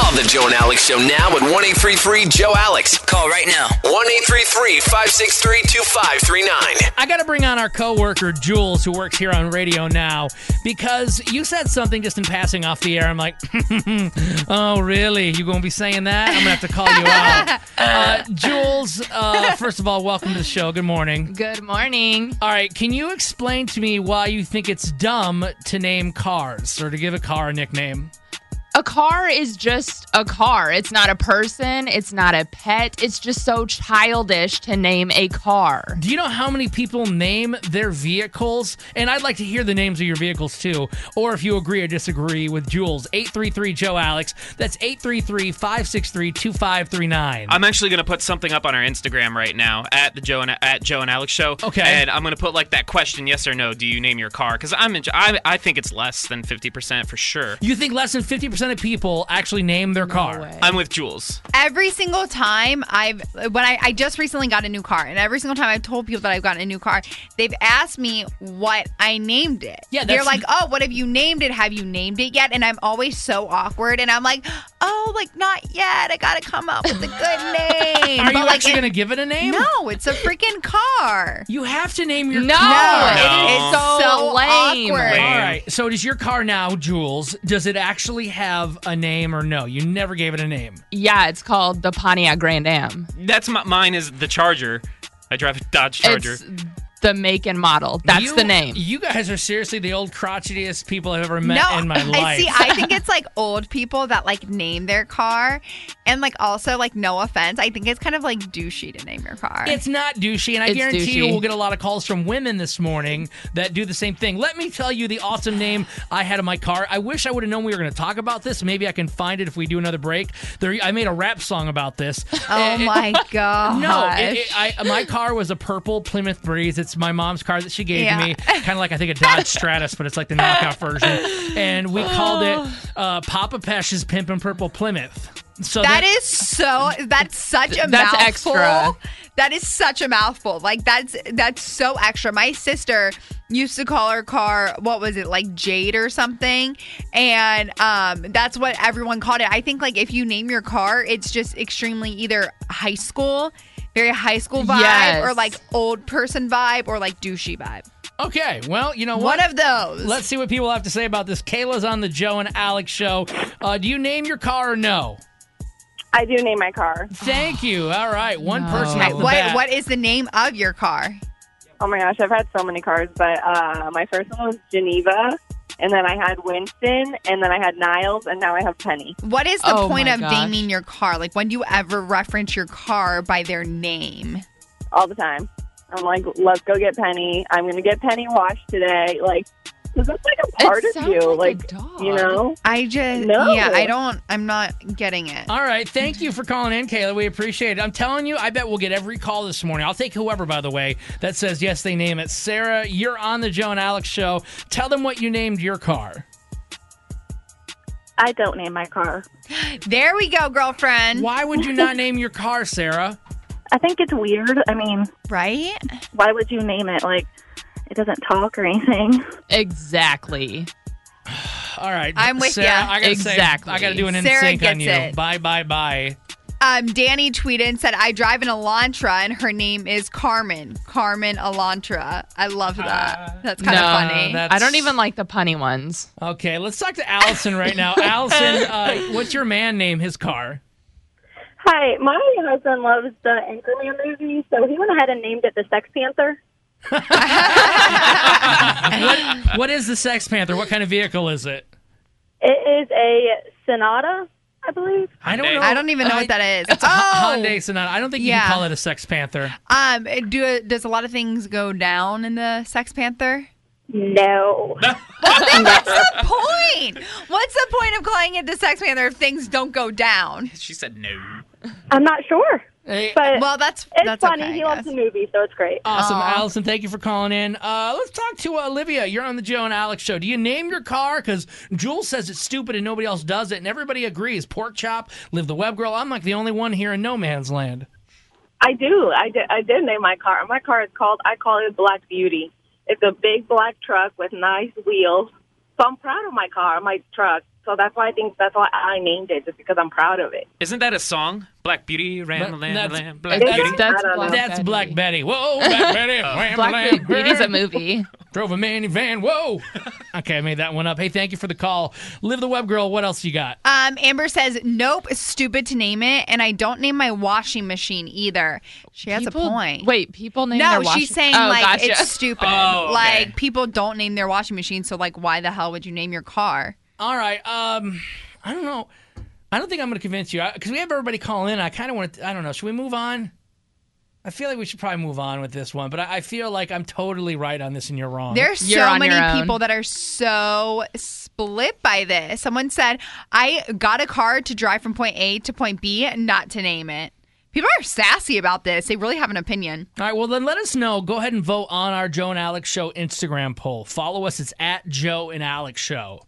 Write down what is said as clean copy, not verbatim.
Call the Joe and Alex Show now at 1-833-JOE-ALEX. Call right now. 1-833-563-2539. I got to bring on our coworker, Jules, who works here on radio now, because you said something just in passing off the air. I'm like, oh, really? You going to be saying that? I'm going to have to call you out. Jules, first of all, welcome to the show. Good morning. Good morning. All right, can you explain to me why you think it's dumb to name cars or to give a car a nickname? A car is just a car. It's not a person. It's not a pet. It's just so childish to name a car. Do you know how many people name their vehicles? And I'd like to hear the names of your vehicles, too. Or if you agree or disagree with Jules, 833-JOE-ALEX. That's 833-563-2539. I'm actually going to put something up on our Instagram right now at Joe and Alex Show. Okay. And I'm going to put like that question, yes or no, do you name your car? Because I think it's less than 50% for sure. You think less than 50% of people actually name their car? way. I'm with Jules. Every single time I just recently got a new car, and every single time I've told people that I've gotten a new car, they've asked me what I named it. Yeah, they're like, oh, what have you named it? Have you named it yet? And I'm always so awkward, and I'm like, oh, like not yet. I gotta come up with a good name. Are you actually going to give it a name? No, it's a freaking car. You have to name your No, car. It's so lame. awkward. All right. So does your car now, Jules, does it actually have a name or no? You never gave it a name. Yeah, it's called the Pontiac Grand Am. That's mine is the Charger. I drive a Dodge Charger. It's the make and model. That's the name. You guys are seriously the old crotchetiest people I've ever met in my life. See, I think it's like old people that like name their car, and like also like no offense, I think it's kind of like douchey to name your car. It's not douchey, and I It's guarantee you douchey. we'll get a lot of calls from women this morning that do the same thing. Let me tell you the awesome name I had in my car. I wish I would have known we were going to talk about this. Maybe I can find it if we do another break. I made a rap song about this. Oh my god! No, my car was a purple Plymouth Breeze. It's my mom's car that she gave to me. Kind of like, I think, a Dodge Stratus, but it's like the knockoff version. And we called it Papa Pesh's Pimpin' Purple Plymouth. So that's such a That's mouthful. extra. That is such a mouthful. Like that's so extra. My sister used to call her car, what was it, like Jade or something, and that's what everyone called it. I think like if you name your car, it's just extremely either very high school vibe, Yes. or like old person vibe, or like douchey vibe. Okay, well, you know what? One of those. Let's see what people have to say about this. Kayla's on the Joe and Alex Show. Do you name your car or no? I do name my car. Thank you. All right, one person Okay, off the bat. what is the name of your car? Oh my gosh, I've had so many cars, but my first one was Geneva, and then I had Winston, and then I had Niles, and now I have Penny. What is the Oh point my of gosh. naming your car? Like, when do you ever reference your car by their name? All the time. I'm like, let's go get Penny. I'm going to get Penny washed today. Like, because that's like a part It of sounds you. like a Like, dog. you know? I'm not getting it. All right, thank you for calling in, Kayla. We appreciate it. I'm telling you, I bet we'll get every call this morning. I'll take whoever, by the way, that says yes, they name it. Sarah, you're on the Joe and Alex Show. Tell them what you named your car. I don't name my car. There we go, girlfriend. Why would you not name your car, Sarah? I think it's weird. I mean, Right? why would you name it? Like, it doesn't talk or anything. Exactly. All right, I'm with Sarah, ya. I gotta Exactly. I gotta do an Sarah in-sync on gets you. it. Bye. Danny tweeted and said, I drive an Elantra, and her name is Carmen. Carmen Elantra. I love that. That's kind of funny. I don't even like the punny ones. Okay, let's talk to Allison right now. Allison, what's your man name his car? Hi, my husband loves the Anchorman movie, so he went ahead and named it the Sex Panther. What is the Sex Panther? What kind of vehicle is it? It is a Sonata, I believe. I don't know. I don't even know what that is. It's a Hyundai Sonata. I don't think you Yeah. can call it a Sex Panther. Does a lot of things go down in the Sex Panther? No. Well, then what's the point? What's the point of calling it the Sex Panther if things don't go down? She said no. I'm not sure. Hey, But Well, that's funny. okay, He I loves guess. the movie, so it's great. awesome, Aw. Allison. Thank you for calling in. Let's talk to Olivia. You're on the Joe and Alex Show. Do you name your car? Because Jules says it's stupid and nobody else does it, and everybody agrees. Pork chop, live the web girl. I'm like the only one here in no man's land. I do. I did name my car. My car is I call it Black Beauty. It's a big black truck with nice wheels. So I'm proud of my car, my truck. So that's why I think that's why I named it, just because I'm proud of it. Isn't that a song? Black Beauty, ran the land, That's- lamb, Black Is Beauty. it? That's I don't know. That's Black Betty. Whoa, Black Betty. Wham, Black lamb, Beauty's a wham. movie. Drove a minivan. Whoa. Okay, I made that one up. Hey, thank you for the call. Live the Web Girl, what else you got? Amber says, nope, it's stupid to name it, and I don't name my washing machine either. She has a point. Wait, people name their No, washing... she's saying oh, like gotcha. it's stupid. Oh, okay. Like people don't name their washing machine, so like why the hell would you name your car? All right. I don't know. I don't think I'm going to convince you because we have everybody call in. I kind of want to. I don't know. Should we move on? I feel like we should probably move on with this one, but I feel like I'm totally right on this and you're wrong. There's You're so on many your own. people that are so split by this. Someone said, I got a car to drive from point A to point B, not to name it. People are sassy about this. They really have an opinion. All right, well, then let us know. Go ahead and vote on our Joe and Alex Show Instagram poll. Follow us. It's at Joe and Alex Show.